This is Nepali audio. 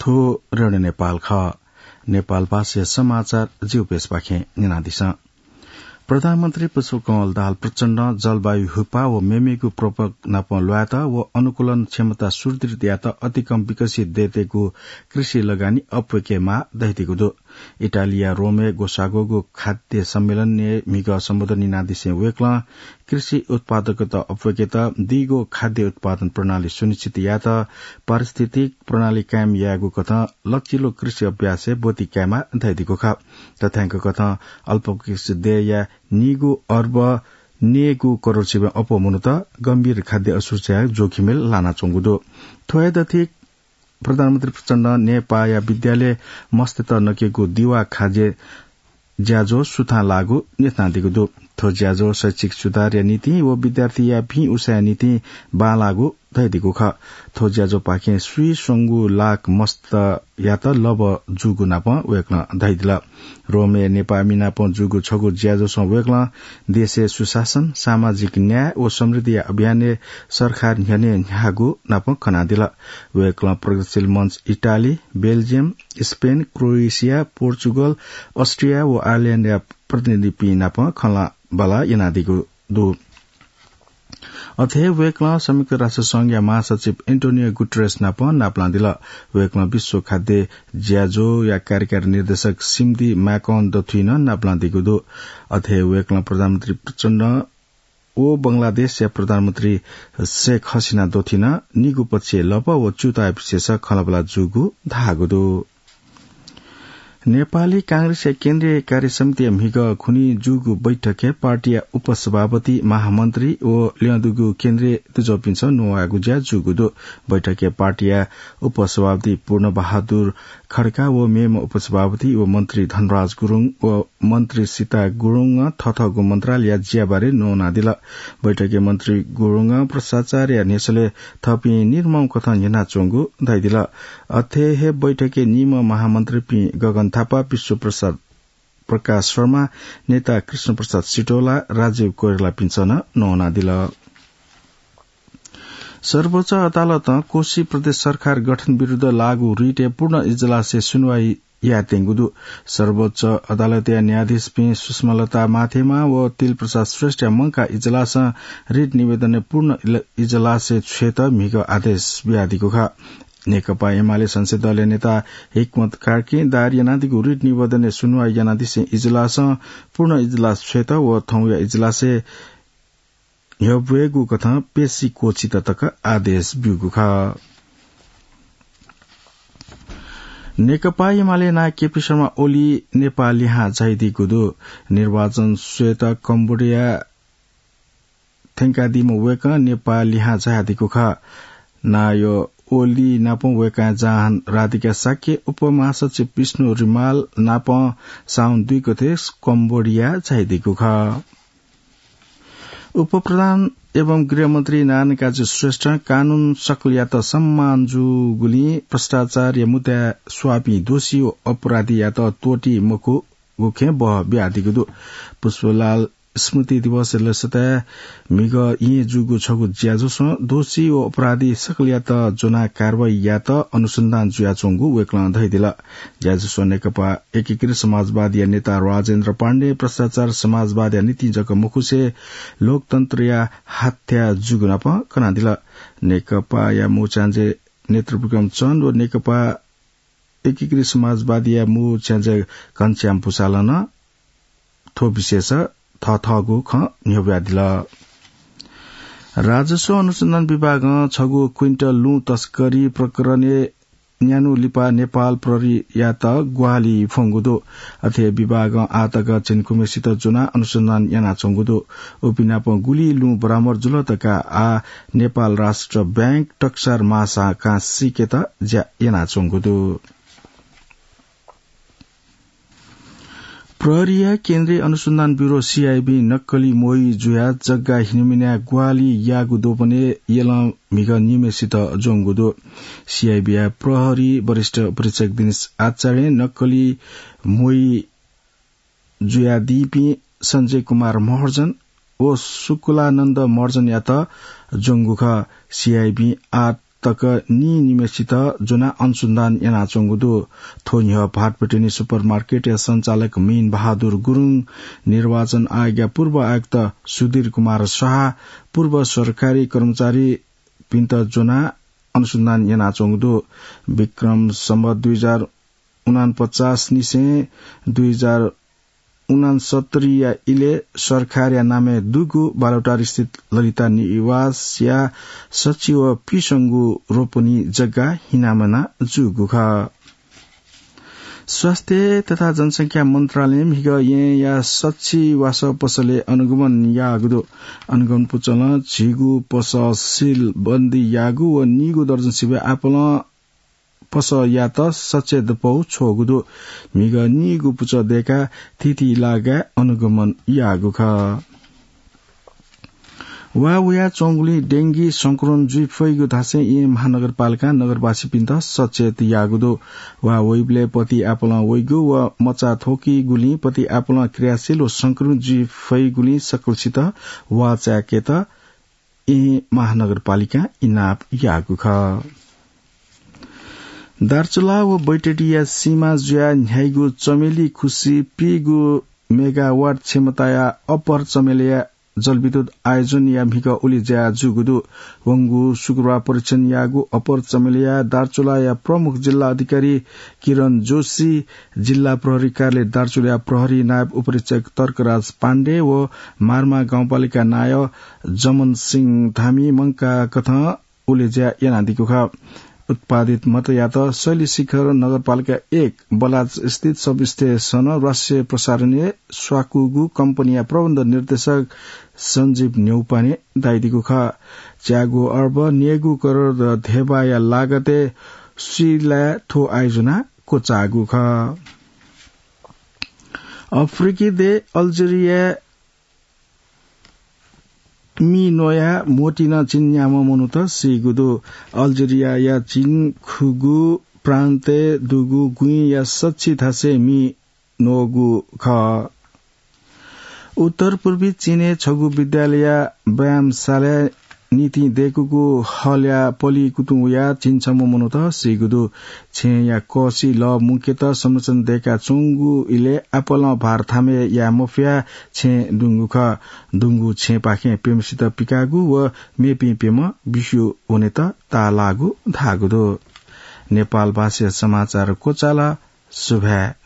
थो रेडियो नेपाल ख नेपाल भाषा समाचार जीव पेश पाखे निनादिस प्रधानमन्त्री पुष्पकमल दाहाल प्रचण्ड जलवायु हुपा व मेमेको प्रपक नाप ल्यात व अनुकूलन क्षमता सुदृढ यात अति कम विकसित देतेको कृषि लगानी अपवेकेमा दैतिको दो इटालिया रोमे गोसागोगो खाद्य सम्मेलन ने मिग सम्बोधन निनादिसे वेक्ला कृषि उत्पादकता अपवेकेता दिगो खाद्य उत्पादन प्रणाली सुनिश्चित यात पारिस्थितिक प्रणाली कायम यागो कथा लचिलो कृषि अभ्यास बोती कायमा दैतिको खा तथ्याङ्क कथा अल्पकृषि देय निगो अर्ब नेगु करोड़ सेवा अपमुनुत गम्भीर खाद्य असुरक्षा जोखिमेल लाना चोंगुदो थोयदथिक प्रधानमन्त्री प्रचण्ड नेपाया विद्यालय मस्तेत नकेको दिवा खाजे ज्याजो सुथा लागू नेतादिको दो थो ज्याजो शैक्षिक सुधार नीति व विद्यार्थी या भी उसा नीति बा लागू दैदिको ख थो ज्याजो पाखे सुई संगु लाख मस्त या त लब जुगु नाप वेक्ल दैदिल रोमे नेपामी नाप जुगु छगु ज्याजो स वेक्ल देशे सुशासन सामाजिक न्याय व समृद्धि अभियान सरकार न्याने न्यागु नाप खनादिल वेक्ल प्रगतिशील मंच Italy Belgium Spain Croatia Portugal Austria व आयरल्याण्ड प्रतिनिधि पी नाप खला बला यनादिको दो अथे वेक्ल संयुक्त राष्ट्र संघ महासचिव एन्टोनियो गुटेरेस नाप्लादिल वेक्ल विश्व खाद्य ज्याजो या कार्यकारी निर्देशक सिम्दी मैकन दथुइन नाप्लादिको दो अथे वेक्ल प्रधानमन्त्री प्रचण्ड ओ बंगलादेश या प्रधानमन्त्री शेख हसीना दोथिन निगु पछि लप व चुता विशेष खलबला जुगु धागो दो नेपाली कांग्रेस केन्द्रीय कार्य समिति मिग खुनी जुगु बैठके पार्टी उपसभापति महामन्त्री ओ लियादुगु केन्द्रीय तुजपिन्छ नोआगुज्या जुगु दो बैठके पार्टी उपसभापति पूर्ण बहादुर खड्का व मेम उपसभापति व मन्त्री धनराज गुरुङ व मन्त्री सीता गुरुङ थथगु मन्त्रालय ज्याबारे नोनादिल बैठके मन्त्री गुरुङ भ्रष्टाचार नेसले थपी निर्मम कथन यना चोंगु दैदिल अथे हे बैठके निम महामन्त्री पी गगन थापा विश्व प्रसाद प्रकाश शर्मा नेता कृष्ण प्रसाद सिटोला राजीव कोइराला पिन्छन नोनादिल सर्वोच्च अदालत कोशी प्रदेश सरकार गठन विरूद्ध लागू रिट पूर्ण इजलास सुनवाई या तेंगुदु सर्वोच्च अदालत न्यायाधीश पी सुषमालता माथेमा व तिल प्रसाद श्रेष्ठ मंका इजलास रिट निवेदन पूर्ण इजलास क्षेत मिग आदेश व्याधिको खा नेकपा एमाले संसदीय दलीय नेता हिकमत कार्की दार यनादिको रिट निवेदन सुनवाई यनादिसे इजलास पूर्ण इजलास क्षेत व थौया इजलासे यवेगु कथा पेशी कोचित तक आदेश बिगु खा नेकपा एमाले ना केपी शर्मा ओली नेपाल यहाँ जाइदिको दो निर्वाचन श्वेत कम्बोडिया थेंकादिम वेक नेपाल यहाँ जाइदिको खा ना यो ओली नाप वेका जाहान राधिका साक्य उपमहासचिव विष्णु रिमाल नाप साउन 2 गते कम्बोडिया जाइदिको खा उपप्रधान एवं गृहमन्त्री नारायण काजी श्रेष्ठ कानून सक्रियता सम्मान जुगुली भ्रष्टाचार या मुद्दा स्वापी दोषी अपराधी या त तोटी मुखु गुखे बह ब्यादिको दु पुष्पलाल स्मृति दिवस लसता मिग यी जुगु छगु ज्याजो दोषी व अपराधी सक्रियता जोना कारवाही या त अनुसन्धान जुया चोंगु वेक्ल धैदिल ज्याजो नेकपा एकीकृत समाजवादी नेता राजेन्द्र पाण्डे भ्रष्टाचार समाजवादी नीति जक मुखुसे लोकतन्त्र या हत्या जुगुनाप कनादिल नेकपा या मुचान्जे नेतृत्वकम चन्द व नेकपा एकीकृत समाजवादी या मुचान्जे कञ्च्याम पुसालन थो विशेष थथगु ख न्यव्यादिल राजस्व अनुसन्धान विभाग छगु क्विन्टल लु तस्करी प्रकरण न्यानु लिपा नेपाल प्रहरी या त गुवाली फंगुदो अथे विभाग आतक चिनकुमेसित जुना अनुसन्धान याना चंगुदो ओपिनाप गुली लु बरामर जुलतका आ नेपाल राष्ट्र बैंक टक्सार मासा का सिकेत ज्या याना चंगुदो प्रहरीय केन्द्रीय अनुसन्धान ब्यूरो सीआईबी नक्कली मोई जुया जग्गा हिनमिना ग्वाली यागु दोपने येला मिग निमेसित जोंगुदो सीआईबी प्रहरी वरिष्ठ परीक्षक दिनेश आचार्य नक्कली मोई जुया दीपी संजय कुमार महर्जन ओ सुकुलानन्द महर्जन या त जोंगुखा सीआईबी 8 तक नि निमेसित जुना अनुसन्धान याना चंगुदो थोन्य भाटपेटेनी सुपरमार्केट या संचालक मीन बहादुर गुरुङ, निर्वाचन आयोग पूर्व आयुक्त सुधीर कुमार शाह, पूर्व सरकारी कर्मचारी पिन्त जुना अनुसन्धान याना चंगुदो विक्रम सम्वत 2049 निसे 2069 या इले सरकार या नामे दुगु बालोटार स्थित ललिता निवास या सचिव पिसंगु रोपनी जग्गा हिनामना जुगुख। स्वास्थ्य तथा जनसंख्या मन्त्रालय हिग या सचिवास पसले अनुगमन यागुदो अनुगमन पुचल झिगु पससिल बन्दी यागु व निगु दर्जन सिबे आपल पस या त सचेत पौ छोगुदो मिग निगु पुच देका तिथि लागा अनुगमन यागुख। वा चौंगुली डेंगी संक्रमण जुई फैगु धासे ये महानगरपालिका नगरवासी पिन्त सचेत यागुदो वा वैबले पति आपला वैगु व मचा थोकी गुली पति आपला क्रियाशील व संक्रमण जुई फैगुली सकलसित वा चाकेत ये महानगरपालिका इनाप यागुख। दार्चुला व बैटेटिया सीमा जुया न्यायगु चमेली खुशी पीगु मेगावाट क्षमताया अपर चमेलिया जलविद्युत आयोजन या भिका उली ज्या जुगुदु वंगु शुक्रबार परीक्षण यागु अपर चमेलिया दार्चुला या प्रमुख जिल्ला अधिकारी किरण जोशी, जिल्ला प्रहरी कार्यालय दार्चुला प्रहरी नायब उपरीक्षक तर्कराज पाण्डे व मारमा गाउँपालिका नाय जमन सिंह धामी मंका कथा उले ज्या यानादिको ख। उत्पादित मतयात शैली शिखर नगरपालिका 1 बलाज स्थित सब स्टेशन राष्ट्रिय प्रसारणीय स्वाकुगु कम्पनिया प्रबन्ध निर्देशक संजीव न्यौपाने दाइदिगु ख। च्यागु अर्ब नियगु करोड़ धेबा या लागते सुइला थो आयोजना को चागु ख। अफ्रिकी दे अल्जेरिया मी नोया मोटिना चीन यामा मनुत सिगुदो अल्जेरिया या चीन खुगु प्रान्ते दुगु गुई या सच्ची थासे मी नोगु ख। उत्तर पूर्वी चीने छगु विद्यालय व्यायामशाला नीति देखुगु हल्या पली कुतु या चिन्छम मनुत सिगुदु छे या कोसी ल मुख्यत संरचना देखा चुंगु इले अपल भार थामे या मफिया छे दुंगु ख। दुंगु छे पाखे पेमसित पिकागु व मेपी पेम बिस्यु हुने त तालागु धागुदो। नेपाल भाषा समाचार कोचाला सुभा